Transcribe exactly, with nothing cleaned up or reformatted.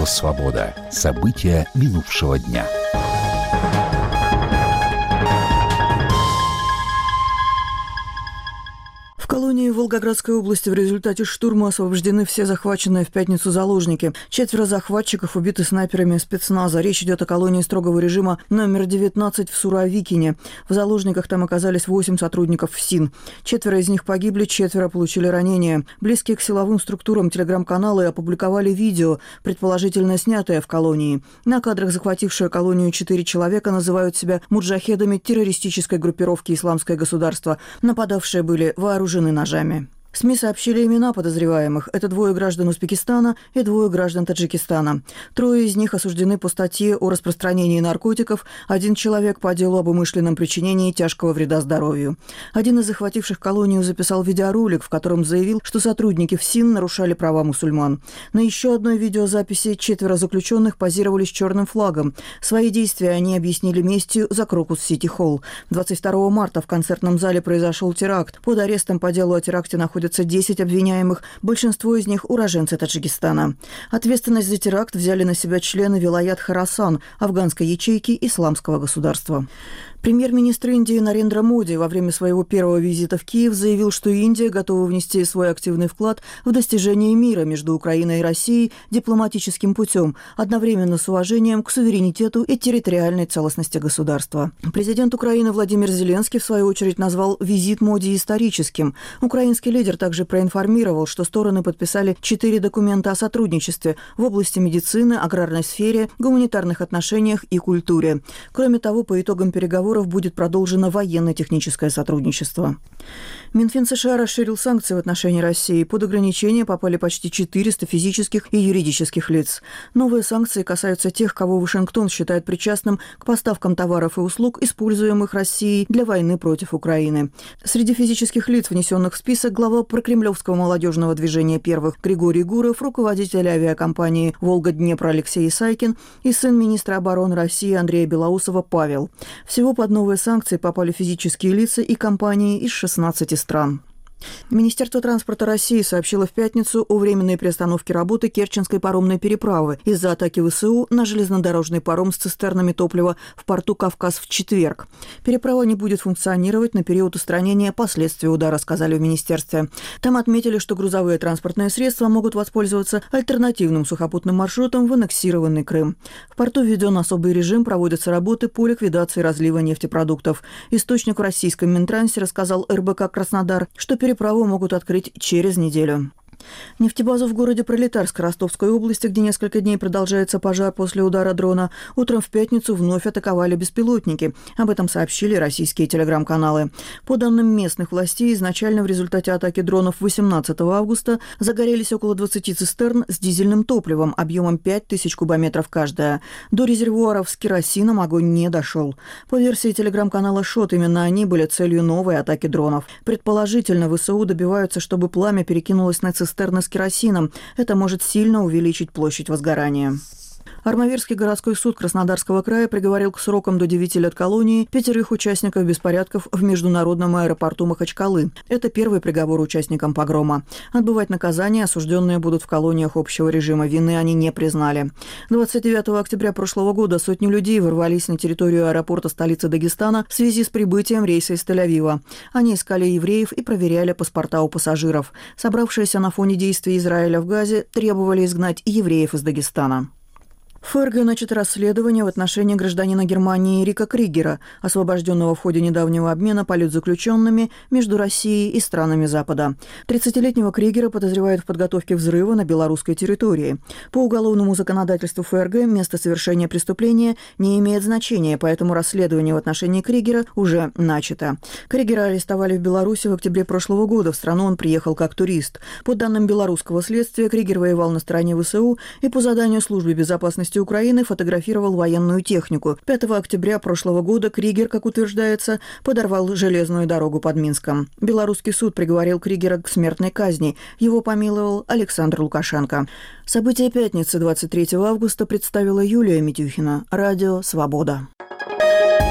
Радио «Свобода». События минувшего дня. В колонии в Волгоградской области в результате штурма освобождены все захваченные в пятницу заложники. Четверо захватчиков убиты снайперами спецназа. Речь идет о колонии строгого режима номер девятнадцать в Суровикине. В заложниках там оказались восемь сотрудников ФСИН. Четверо из них погибли, четверо получили ранения. Близкие к силовым структурам телеграм-каналы опубликовали видео, предположительно снятое в колонии. На кадрах захватившие колонию четыре человека называют себя муджахедами террористической группировки «Исламское государство». Нападавшие были вооружены ножами. СМИ сообщили имена подозреваемых. Это двое граждан Узбекистана и двое граждан Таджикистана. Трое из них осуждены по статье о распространении наркотиков, один человек по делу об умышленном причинении тяжкого вреда здоровью. Один из захвативших колонию записал видеоролик, в котором заявил, что сотрудники ФСИН нарушали права мусульман. На еще одной видеозаписи четверо заключенных позировали с черным флагом. Свои действия они объяснили местью за Крокус-Сити-Холл. двадцать второго марта в концертном зале произошел теракт. Под арестом по делу о теракте находится десять обвиняемых, большинство из них уроженцы Таджикистана. Ответственность за теракт взяли на себя члены Вилаят Хорасан, афганской ячейки Исламского государства. Премьер-министр Индии Нарендра Моди во время своего первого визита в Киев заявил, что Индия готова внести свой активный вклад в достижение мира между Украиной и Россией дипломатическим путем, одновременно с уважением к суверенитету и территориальной целостности государства. Президент Украины Владимир Зеленский, в свою очередь, назвал визит Моди историческим. Украинский лидер также проинформировал, что стороны подписали четыре документа о сотрудничестве в области медицины, аграрной сфере, гуманитарных отношениях и культуре. Кроме того, по итогам переговоров будет продолжено военно-техническое сотрудничество. Минфин США расширил санкции в отношении России. Под ограничения попали почти четыреста физических и юридических лиц. Новые санкции касаются тех, кого Вашингтон считает причастным к поставкам товаров и услуг, используемых Россией для войны против Украины. Среди физических лиц, внесенных в список, глава прокремлевского молодежного движения «Первых» Григорий Гуров, руководитель авиакомпании «Волга-Днепр» Алексей Исайкин и сын министра обороны России Андрея Белоусова Павел. Всего под новые санкции попали физические лица и компании из шестнадцати стран. Министерство транспорта России сообщило в пятницу о временной приостановке работы Керченской паромной переправы из-за атаки ВСУ на железнодорожный паром с цистернами топлива в порту Кавказ в четверг. Переправа не будет функционировать на период устранения последствий удара, сказали в министерстве. Там отметили, что грузовые транспортные средства могут воспользоваться альтернативным сухопутным маршрутом в аннексированный Крым. В порту введен особый режим, проводятся работы по ликвидации разлива нефтепродуктов. Источник в российском Минтрансе рассказал эр бэ ка «Краснодар», что переправа Переправу могут открыть через неделю. Нефтебазу в городе Пролетарск Ростовской области, где несколько дней продолжается пожар после удара дрона, утром в пятницу вновь атаковали беспилотники. Об этом сообщили российские телеграм-каналы. По данным местных властей, изначально в результате атаки дронов восемнадцатого августа загорелись около двадцати цистерн с дизельным топливом объемом пять тысяч кубометров каждая. До резервуаров с керосином огонь не дошел. По версии телеграм-канала «Шот», именно они были целью новой атаки дронов. Предположительно, ВСУ добиваются, чтобы пламя перекинулось на цистерны цистерны с керосином. Это может сильно увеличить площадь возгорания. Армавирский городской суд Краснодарского края приговорил к срокам до девяти лет колонии пятерых участников беспорядков в международном аэропорту Махачкалы. Это первый приговор участникам погрома. Отбывать наказание осужденные будут в колониях общего режима. Вины они не признали. двадцать девятого октября прошлого года сотни людей ворвались на территорию аэропорта столицы Дагестана в связи с прибытием рейса из Тель-Авива. Они искали евреев и проверяли паспорта у пассажиров. Собравшиеся на фоне действий Израиля в Газе требовали изгнать евреев из Дагестана. В ФРГ начато расследование в отношении гражданина Германии Эрика Кригера, освобожденного в ходе недавнего обмена политзаключенными между Россией и странами Запада. тридцатилетнего Кригера подозревают в подготовке взрыва на белорусской территории. По уголовному законодательству ФРГ место совершения преступления не имеет значения, поэтому расследование в отношении Кригера уже начато. Кригера арестовали в Беларуси в октябре прошлого года. В страну он приехал как турист. По данным белорусского следствия, Кригер воевал на стороне ВСУ и по заданию службы безопасности Украины фотографировал военную технику. пятого октября прошлого года Кригер, как утверждается, подорвал железную дорогу под Минском. Белорусский суд приговорил Кригера к смертной казни. Его помиловал Александр Лукашенко. События пятницы двадцать третьего августа представила Юлия Митюхина. Радио «Свобода».